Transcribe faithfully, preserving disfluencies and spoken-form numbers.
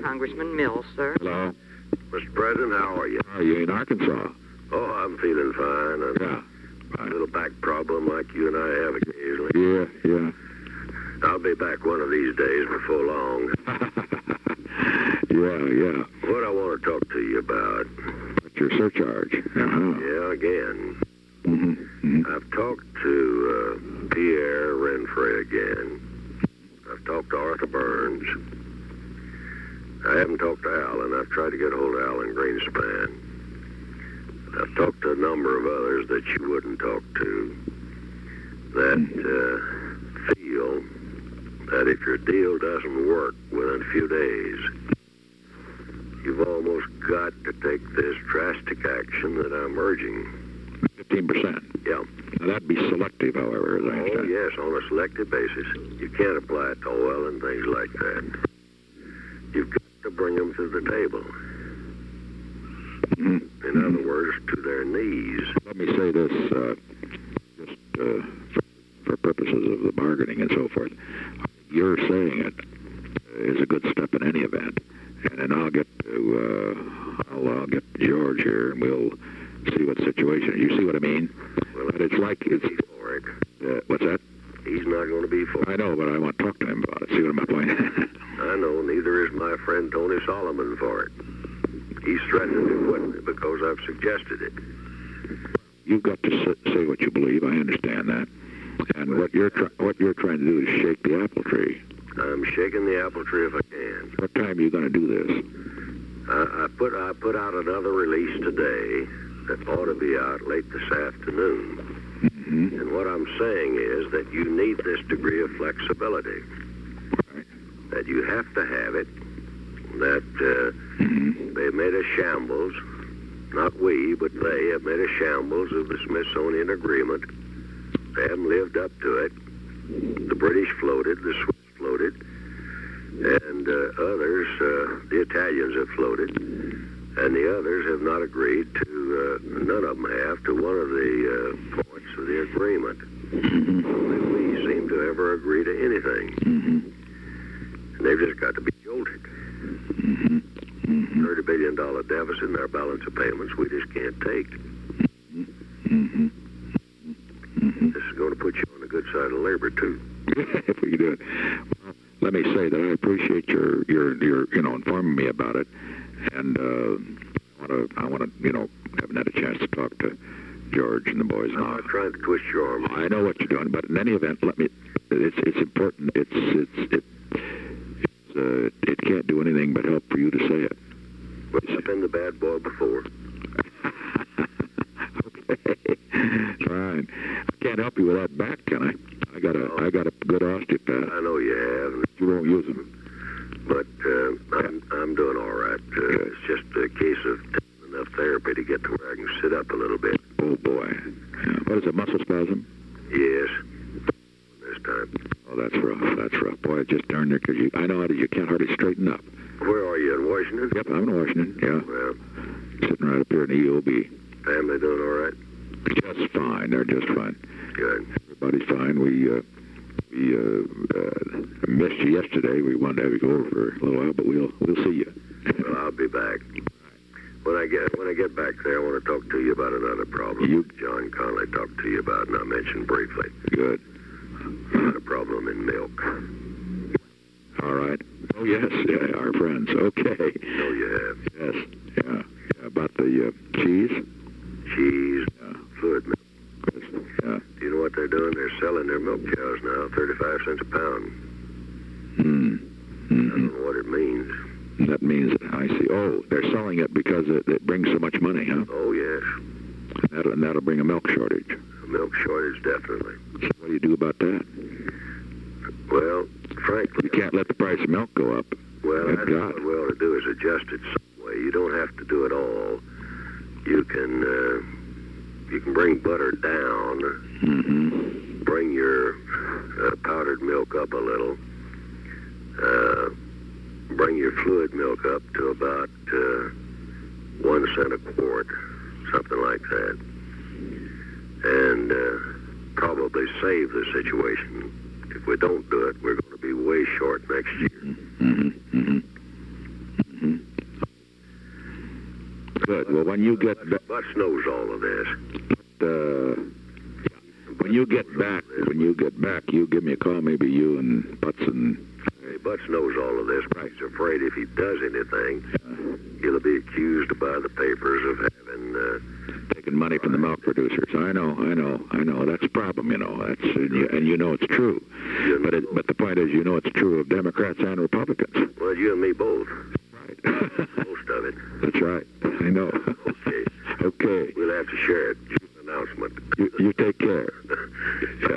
Congressman Mills, sir. Hello. Mister President, how are you? How are you in Arkansas? Oh, I'm feeling fine. And Yeah. a little back problem like you and I have occasionally. Yeah, yeah. I'll be back one of these days before long. yeah, yeah. What I want to talk to you about. What's your surcharge? Uh-huh. Yeah, again. Mm-hmm. Mm-hmm. I've talked to uh, Pierre Renfrey again. I've talked to Arthur Burns. I haven't talked to Alan. I've tried to get hold of Alan Greenspan. I've talked to a number of others that you wouldn't talk to that uh, feel that if your deal doesn't work within a few days, you've almost got to take this drastic action that I'm urging. fifteen percent. Yeah. Now, that'd be selective, however, as I Oh, understand. yes, on a selective basis. You can't apply it to oil and things like that. You've got to bring them to the table. Mm-hmm. In other words, to their knees. Let me say this, uh, just uh, for, for purposes of the bargaining and so forth. You're saying it is a good step in any event. And then I'll get to, uh, I'll, I'll get to George here, and we'll see what situation. You see what I mean? Well, But it's like it's. for it. Uh, what's that? He's not going to be for it. I know, but I want to talk to him about it. See what my point? I know, neither is my friend Tony Solomon for it. He's threatened it wouldn't because I've suggested it. You've got to s- say what you believe. I understand that. And what you're try- what you're trying to do is shake the apple tree. I'm shaking the apple tree if I can. What time are you going to do this? I, I put I put out another release today that ought to be out late this afternoon. Mm-hmm. And what I'm saying is that you need this degree of flexibility. Right. That you have to have it. That uh, Mm-hmm. they made a shambles. Not we, but they have made a shambles of the Smithsonian Agreement. They haven't lived up to it. The British floated, the Swiss floated, and uh, others, uh, the Italians have floated, and the others have not agreed to, uh, none of them have, to one of the uh, points of the agreement. Mm-hmm. Only we seem to ever agree to anything. Mm-hmm. And they've just got to be jolted. Mm-hmm. Mm-hmm. thirty billion dollars deficit in our balance of payments we just can't take. Mm-hmm. Mm-hmm. This is going to put you on the good side of labor, too. If we could do it. Well, let me say that I appreciate your, your, your you know, informing me about it. And uh, I want to, I want to, you know, haven't had a chance to talk to George and the boys I'm now. not trying to twist your arm. I know what you're doing, but in any event, let me. It's it's important. It's it's it. It's, uh, it can't do anything but help for you to say it. Well, I've been the bad boy before. Okay, fine. I can't help you with that back, can I? I got a I got a good osteopath. I know you have, You won't use them. but uh, I'm, I'm doing all right. Uh, it's just a case of taking enough therapy to get to where I can sit up a little bit. Oh boy. Yeah. What is it? Muscle spasm? Yes. This time. Oh, that's rough. That's rough. Boy, it just darn near because you. I know how to. You can't hardly straighten up. Where are you, in Washington? Yep, I'm in Washington. Yeah, Well, sitting right up here in the E O B. family doing all right? Just fine. They're just fine. Good. Everybody's fine. We uh, we uh, uh, missed you yesterday. We wanted to have you go over for a little while, but we'll we'll see you. Well, I'll be back. When I get when I get back there, I want to talk to you about another problem You- John Conley talked to you about, and I mentioned briefly. Good. You had a problem in milk. All right. Oh yes, yeah, our friends. Okay. No, you have. Yes. Yeah. Yeah, about the uh, cheese. Cheese, Yeah. fluid milk. Yeah. Do you know what they're doing? They're selling their milk cows now, thirty-five cents a pound. Hmm. I Mm-hmm. don't know what it means. That means I see. Oh, they're selling it because it, it brings so much money, huh? Oh, yes. And that'll, and that'll bring a milk shortage. A milk shortage, definitely. So what do you do about that? Well, frankly, You can't let the price of milk go up. well, Thank that's God. what we ought to do is adjust it some way. You don't have to do it all. You can, uh, you can bring butter down, Mm-hmm. bring your uh, powdered milk up a little, uh, bring your fluid milk up to about uh, one cent a quart, something like that, and uh, probably save the situation. If we don't do it, we're going to be way short next year. Mm-hmm. Mm-hmm. when you get back, Butts knows all of this. uh, when you get back, when you get back, you give me a call. Maybe you and Butts and Hey, Butts knows all of this, but he's afraid if he does anything, he'll be accused by the papers of having uh, taking money from the milk producers. I know, I know, I know. That's a problem, you know. That's and you, and you know it's true. You But it, but the point is, you know it's true of Democrats and Republicans. Well, you and me both. Right. Most of it. That's right. I know. Okay. Okay. We'll have to share it. Announcement. You, you take care.